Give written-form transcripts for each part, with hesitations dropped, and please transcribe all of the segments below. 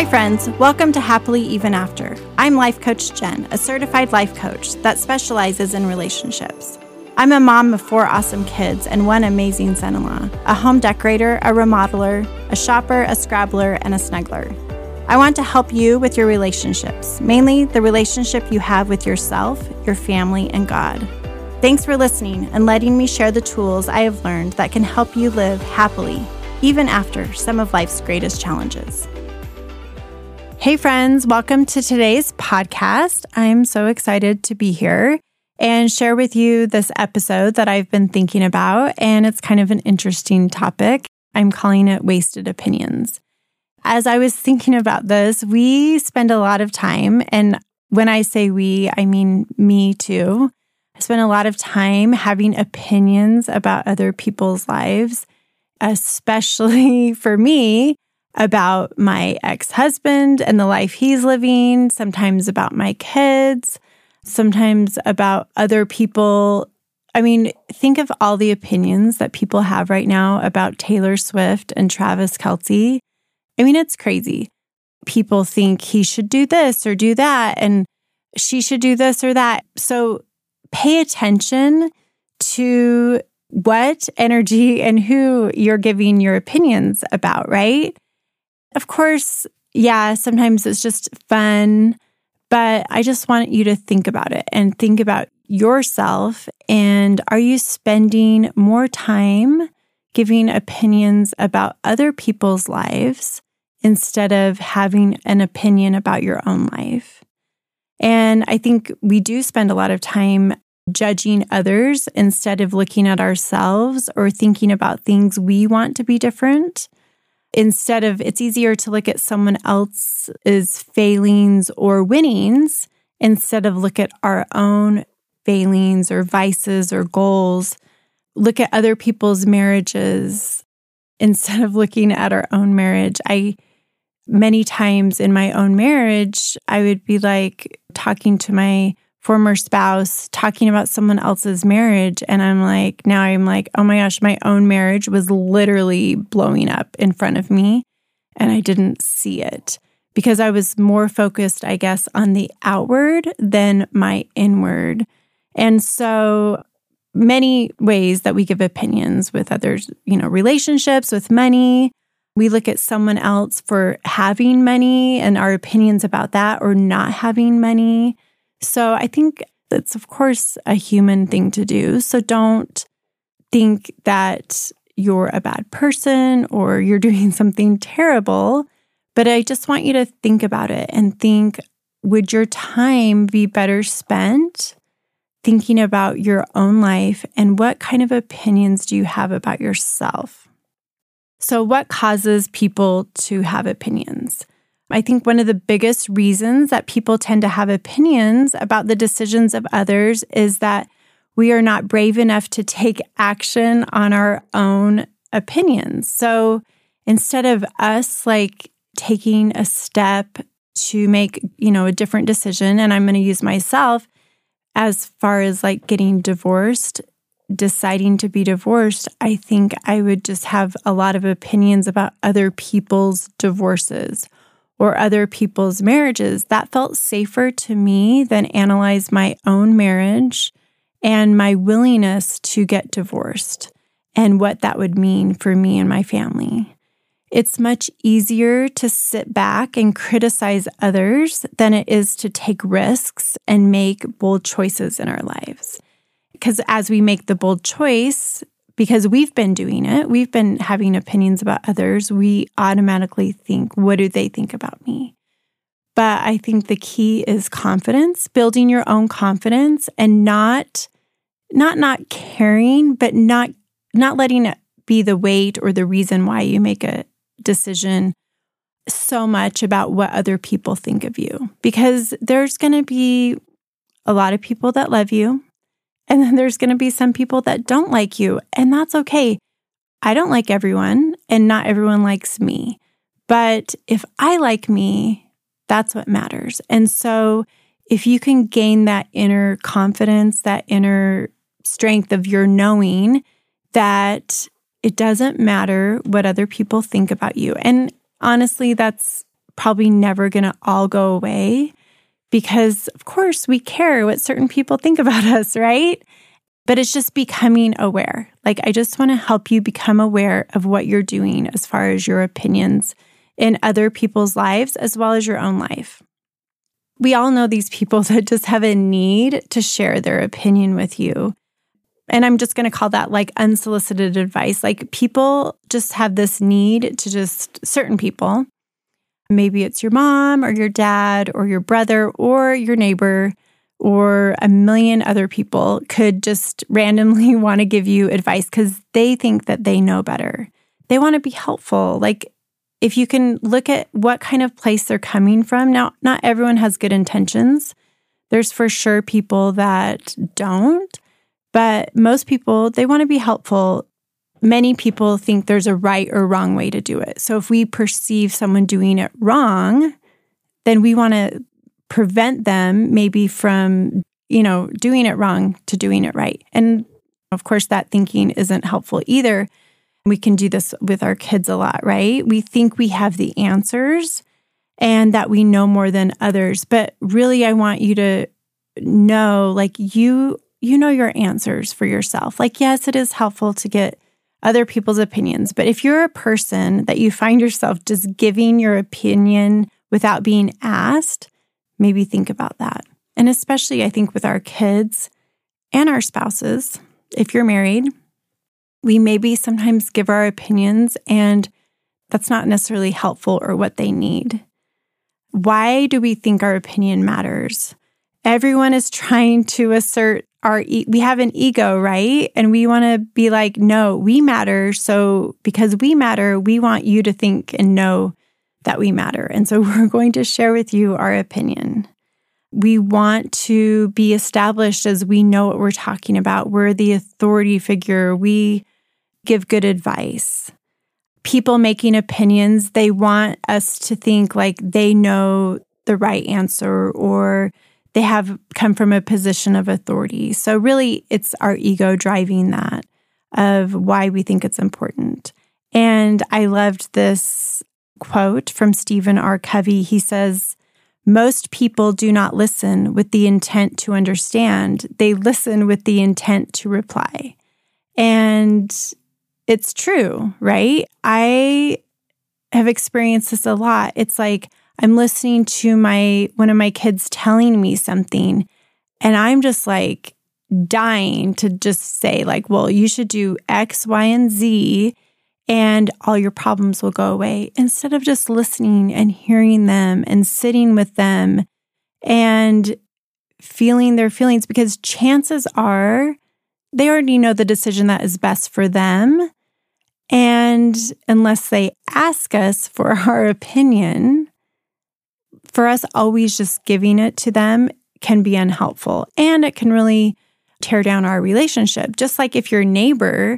Hi friends, welcome to Happily Even After. I'm Life Coach Jen, a certified life coach that specializes in relationships. I'm a mom of 4 awesome kids and 1 amazing son-in-law, a home decorator, a remodeler, a shopper, a scrabbler, and a snuggler. I want to help you with your relationships, mainly the relationship you have with yourself, your family, and God. Thanks for listening and letting me share the tools I have learned that can help you live happily, even after some of life's greatest challenges. Hey friends, welcome to today's podcast. I'm so excited to be here and share with you this episode that I've been thinking about, and it's kind of an interesting topic. I'm calling it Wasted Opinions. As I was thinking about this, we spend a lot of time, and when I say we, I mean me too. I spend a lot of time having opinions about other people's lives, especially for me, about my ex-husband and the life he's living, sometimes about my kids, sometimes about other people. I mean, think of all the opinions that people have right now about Taylor Swift and Travis Kelce. I mean, it's crazy. People think he should do this or do that, and she should do this or that. So pay attention to what energy and who you're giving your opinions about, right? Of course, yeah, sometimes it's just fun, but I just want you to think about it and think about yourself. And are you spending more time giving opinions about other people's lives instead of having an opinion about your own life? And I think we do spend a lot of time judging others instead of looking at ourselves or thinking about things we want to be different. Instead of, it's easier to look at someone else's failings or winnings instead of look at our own failings or vices or goals. Look at other people's marriages instead of looking at our own marriage. Many times in my own marriage, I would be like talking to my former spouse, talking about someone else's marriage. And I'm like, oh my gosh, my own marriage was literally blowing up in front of me. And I didn't see it because I was more focused, I guess, on the outward than my inward. And so many ways that we give opinions with others, relationships, with money. We look at someone else for having money and our opinions about that or not having money. So I think that's, of course, a human thing to do. So don't think that you're a bad person or you're doing something terrible. But I just want you to think about it and think, would your time be better spent thinking about your own life and what kind of opinions do you have about yourself? So what causes people to have opinions? I think one of the biggest reasons that people tend to have opinions about the decisions of others is that we are not brave enough to take action on our own opinions. So instead of us taking a step to make, a different decision, and I'm going to use myself as far as getting divorced, deciding to be divorced, I think I would just have a lot of opinions about other people's divorces or other people's marriages. That felt safer to me than analyze my own marriage and my willingness to get divorced and what that would mean for me and my family. It's much easier to sit back and criticize others than it is to take risks and make bold choices in our lives. Because as we make the bold choice, because we've been doing it, we've been having opinions about others, we automatically think, what do they think about me? But I think the key is confidence, building your own confidence and not caring, but not letting it be the weight or the reason why you make a decision so much about what other people think of you. Because there's going to be a lot of people that love you. And then there's going to be some people that don't like you, and that's okay. I don't like everyone, and not everyone likes me. But if I like me, that's what matters. And so if you can gain that inner confidence, that inner strength of your knowing that it doesn't matter what other people think about you. And honestly, that's probably never going to all go away because, of course, we care what certain people think about us, right? But it's just becoming aware. Like, I just want to help you become aware of what you're doing as far as your opinions in other people's lives, as well as your own life. We all know these people that just have a need to share their opinion with you. And I'm just going to call that like unsolicited advice. Like, people just have this need to just, certain people, maybe it's your mom or your dad or your brother or your neighbor or a million other people, could just randomly want to give you advice because they think that they know better. They want to be helpful. Like, if you can look at what kind of place they're coming from. Now, not everyone has good intentions. There's for sure people that don't, but most people, they want to be helpful. Many people think there's a right or wrong way to do it. So if we perceive someone doing it wrong, then we want to prevent them maybe from, doing it wrong to doing it right. And of course, that thinking isn't helpful either. We can do this with our kids a lot, right? We think we have the answers and that we know more than others. But really, I want you to know, like, you know your answers for yourself. Like, yes, it is helpful to get other people's opinions. But if you're a person that you find yourself just giving your opinion without being asked, maybe think about that. And especially, I think, with our kids and our spouses, if you're married, we maybe sometimes give our opinions and that's not necessarily helpful or what they need. Why do we think our opinion matters? Everyone is trying to assert we have an ego, right? And we want to be like, no, we matter. So because we matter, we want you to think and know that we matter. And so we're going to share with you our opinion. We want to be established as we know what we're talking about. We're the authority figure. We give good advice. People making opinions, they want us to think like they know the right answer or they have come from a position of authority. So really, it's our ego driving that of why we think it's important. And I loved this quote from Stephen R. Covey. He says, "Most people do not listen with the intent to understand. They listen with the intent to reply." And it's true, right? I have experienced this a lot. It's like I'm listening to one of my kids telling me something, and I'm just like dying to just say like, well, you should do X, Y, and Z, and all your problems will go away. Instead of just listening and hearing them and sitting with them and feeling their feelings, because chances are they already know the decision that is best for them. And unless they ask us for our opinion, for us always just giving it to them can be unhelpful. And it can really tear down our relationship. Just like if your neighbor,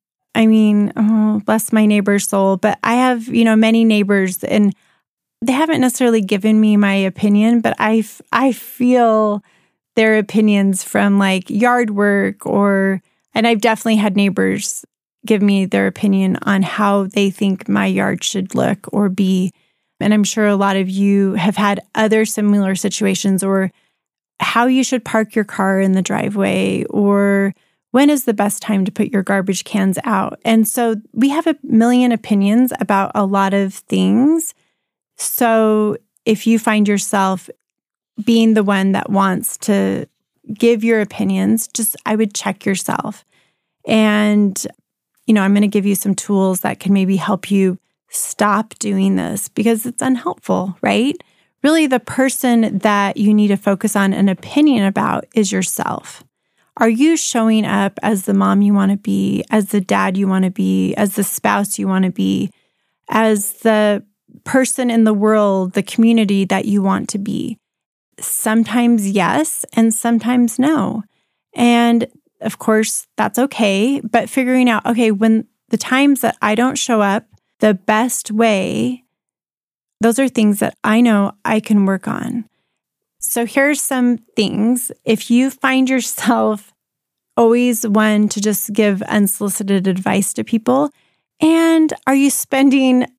bless my neighbor's soul, but I have, many neighbors and they haven't necessarily given me my opinion, but I feel their opinions from like yard work and I've definitely had neighbors give me their opinion on how they think my yard should look or be. And I'm sure a lot of you have had other similar situations, or how you should park your car in the driveway, or when is the best time to put your garbage cans out. And so we have a million opinions about a lot of things. So if you find yourself being the one that wants to give your opinions, I would check yourself. And, I'm going to give you some tools that can maybe help you stop doing this because it's unhelpful, right? Really, the person that you need to focus on an opinion about is yourself. Are you showing up as the mom you want to be, as the dad you want to be, as the spouse you want to be, as the person in the world, the community that you want to be? Sometimes yes, and sometimes no. And of course, that's okay. But figuring out, okay, when the times that I don't show up the best way, those are things that I know I can work on. So here's some things. If you find yourself always one to just give unsolicited advice to people, and are you spending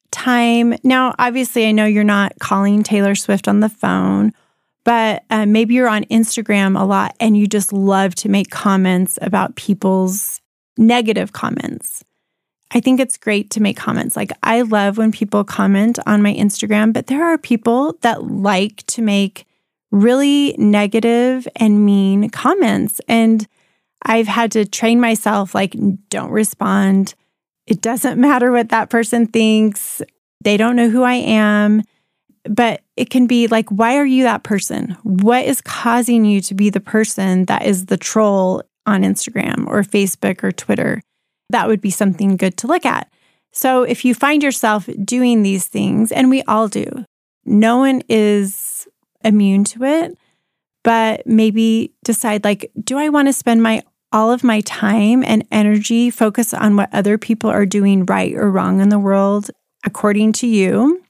time. Now, obviously, I know you're not calling Taylor Swift on the phone, but maybe you're on Instagram a lot and you just love to make comments about people's negative comments. I think it's great to make comments. Like, I love when people comment on my Instagram, but there are people that like to make really negative and mean comments. And I've had to train myself, like, don't respond. It doesn't matter what that person thinks. They don't know who I am. But it can be like, why are you that person? What is causing you to be the person that is the troll on Instagram or Facebook or Twitter? That would be something good to look at. So if you find yourself doing these things, and we all do, no one is immune to it, but maybe decide, like, do I want to spend all of my time and energy focus on what other people are doing right or wrong in the world according to you?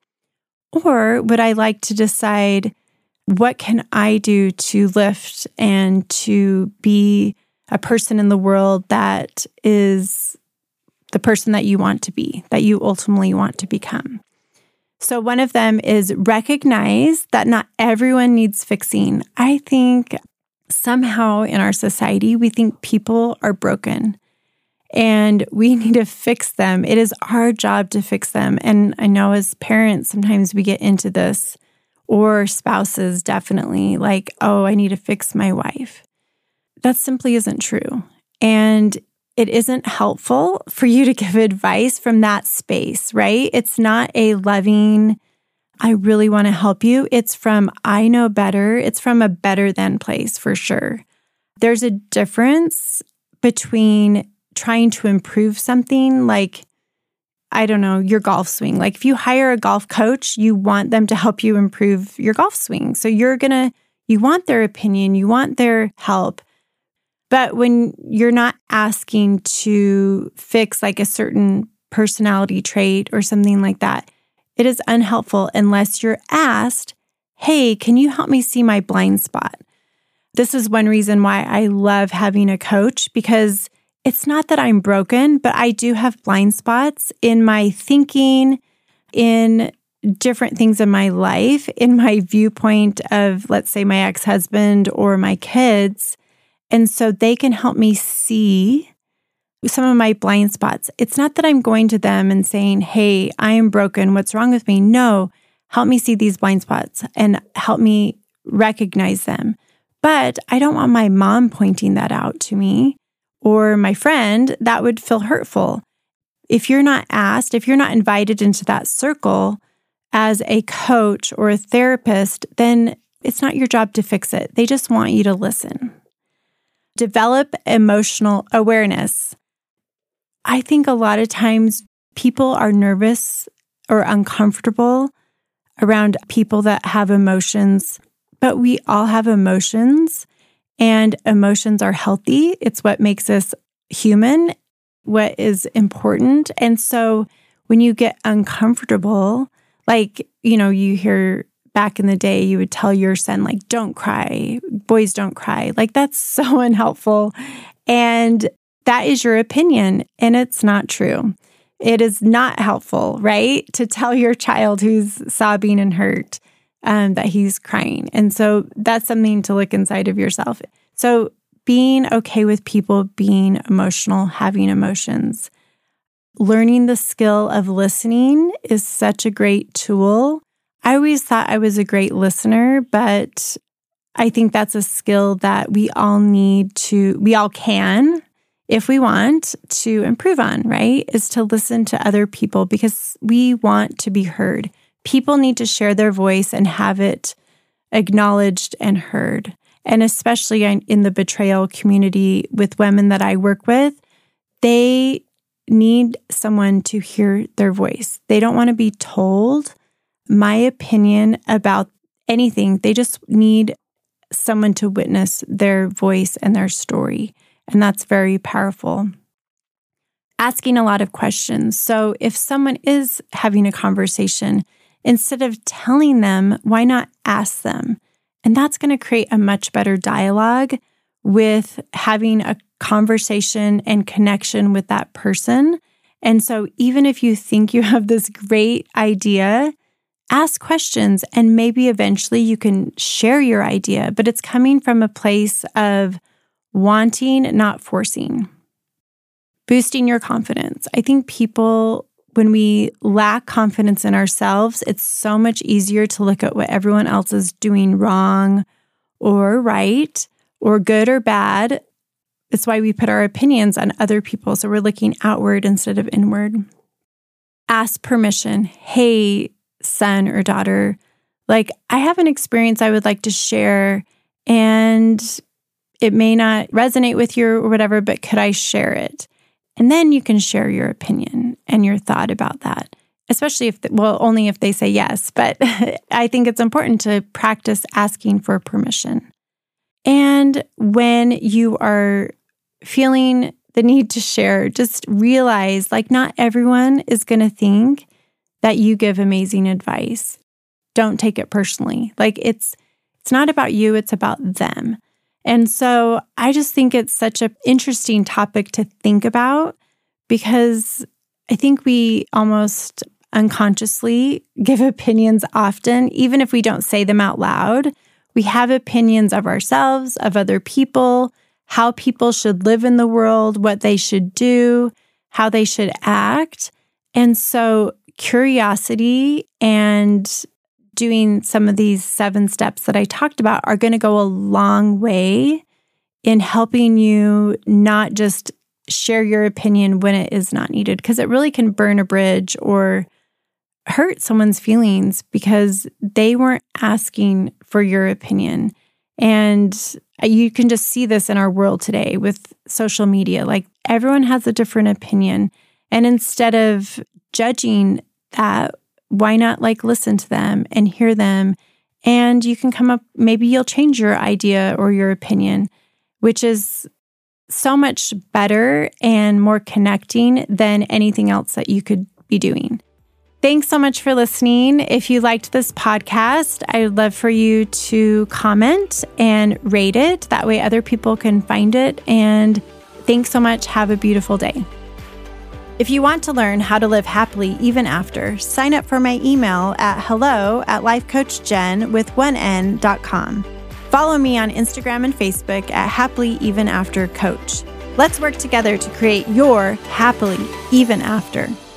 Or would I like to decide, what can I do to lift and to be a person in the world that is the person that you want to be, that you ultimately want to become? So one of them is recognize that not everyone needs fixing. I think somehow in our society, we think people are broken and we need to fix them. It is our job to fix them. And I know as parents, sometimes we get into this, or spouses definitely, like, oh, I need to fix my wife. That simply isn't true. And it isn't helpful for you to give advice from that space, right? It's not a loving, I really want to help you. It's from, I know better. It's from a better than place for sure. There's a difference between trying to improve something, like, I don't know, your golf swing. Like, if you hire a golf coach, you want them to help you improve your golf swing. So you want their opinion, you want their help. But when you're not asking to fix like a certain personality trait or something like that, it is unhelpful unless you're asked, hey, can you help me see my blind spot? This is one reason why I love having a coach, because it's not that I'm broken, but I do have blind spots in my thinking, in different things in my life, in my viewpoint of, let's say, my ex-husband or my kids. And so they can help me see some of my blind spots. It's not that I'm going to them and saying, hey, I am broken. What's wrong with me? No, help me see these blind spots and help me recognize them. But I don't want my mom pointing that out to me, or my friend. That would feel hurtful. If you're not asked, if you're not invited into that circle as a coach or a therapist, then it's not your job to fix it. They just want you to listen. Develop emotional awareness. I think a lot of times people are nervous or uncomfortable around people that have emotions, but we all have emotions. And emotions are healthy. It's what makes us human, what is important. And so when you get uncomfortable, like, you hear back in the day, you would tell your son, like, don't cry, boys don't cry. Like, that's so unhelpful. And that is your opinion, and it's not true. It is not helpful, right? To tell your child who's sobbing and hurt that he's crying. And so that's something to look inside of yourself. So being okay with people being emotional, having emotions, learning the skill of listening is such a great tool. I always thought I was a great listener, but I think that's a skill that we all can, if we want to improve on, right? Is to listen to other people, because we want to be heard. People need to share their voice and have it acknowledged and heard. And especially in the betrayal community with women that I work with, they need someone to hear their voice. They don't want to be told my opinion about anything. They just need someone to witness their voice and their story. And that's very powerful. Asking a lot of questions. So if someone is having a conversation, instead of telling them, why not ask them? And that's going to create a much better dialogue with having a conversation and connection with that person. And so even if you think you have this great idea, ask questions and maybe eventually you can share your idea, but it's coming from a place of wanting, not forcing. Boosting your confidence. I think people, when we lack confidence in ourselves, it's so much easier to look at what everyone else is doing wrong or right or good or bad. It's why we put our opinions on other people. So we're looking outward instead of inward. Ask permission. Hey, son or daughter, I have an experience I would like to share, and it may not resonate with you or whatever, but could I share it? And then you can share your opinion and your thought about that, especially only if they say yes. But I think it's important to practice asking for permission. And when you are feeling the need to share, just realize not everyone is going to think that you give amazing advice. Don't take it personally. It's not about you, it's about them. And so I just think it's such an interesting topic to think about because I think we almost unconsciously give opinions often, even if we don't say them out loud. We have opinions of ourselves, of other people, how people should live in the world, what they should do, how they should act. And so curiosity and doing some of these 7 steps that I talked about are going to go a long way in helping you not just share your opinion when it is not needed, because it really can burn a bridge or hurt someone's feelings because they weren't asking for your opinion. And you can just see this in our world today with social media. Everyone has a different opinion. And instead of judging that, why not listen to them and hear them? And you can come up, maybe you'll change your idea or your opinion, which is so much better and more connecting than anything else that you could be doing. Thanks so much for listening. If you liked this podcast, I would love for you to comment and rate it. That way other people can find it. And thanks so much. Have a beautiful day. If you want to learn how to live happily even after, sign up for my email at hello@lifecoachjen.com. Follow me on Instagram and Facebook at Happily Even After Coach. Let's work together to create your happily even after.